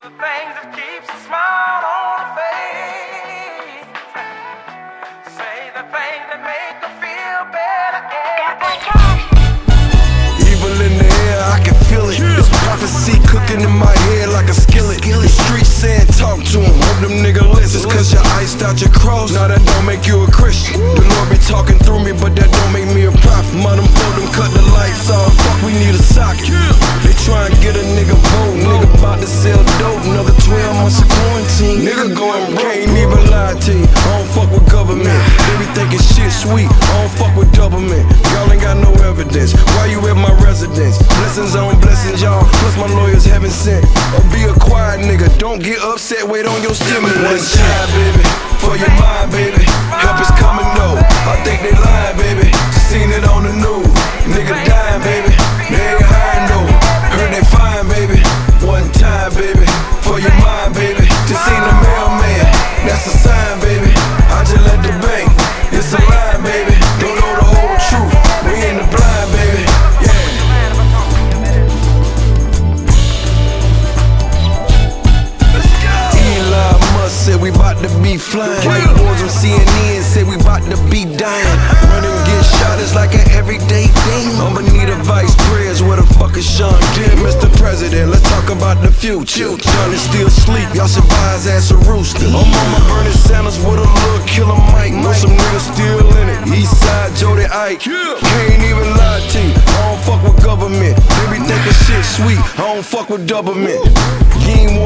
The things that keeps a smile on the face. Say the things that make you feel better. Evil in the air, I can feel it. It's prophecy cooking in my head like a skillet. The streets saying talk to him, hope them nigga listen. Just cause you iced out your cross, now that don't make you a Christian. The Lord be talking through me, but that don't make me a prophet. Mother for them cut the lights off, fuck we need a socket. They try and get a nigga vote, nigga bout to sell dope. Another 12 months of quarantine, nigga going broke. Can't even lie to you, I don't fuck with government. They be thinking shit sweet, I don't fuck with doublemint. Y'all ain't got no evidence, why you at my residence? Blessings on blessings, y'all, plus my lawyers haven't sent. Or be a quiet nigga, don't get upset, wait on your stimulus. One time, baby, for your mind, baby. Help is coming, though, I think they lying, baby. Just seen it on the news, nigga dying, baby. They ain't hiding, though, heard they fine, baby. One time, baby, for your mind, baby. Just seen the mailman, that's a sign, baby. I just let the bank, it's a lie, baby. Don't know the whole truth, we in the blind, baby. Said we bout to be flying. White boys on CNN said we bout to be dying. Running, get shot is like an everyday thing. I'ma need a vice prayers, where the fuck is Sean Dim? Mr. President, let's talk about the future. John is still asleep, y'all should buy his ass a rooster. I'm on my Bernie Sanders with a little killer Mike. Know some niggas still in it, Eastside Jody Ike. Can't even lie to you, I don't fuck with government. They be thinking shit sweet, I don't fuck with doublemint. You ain't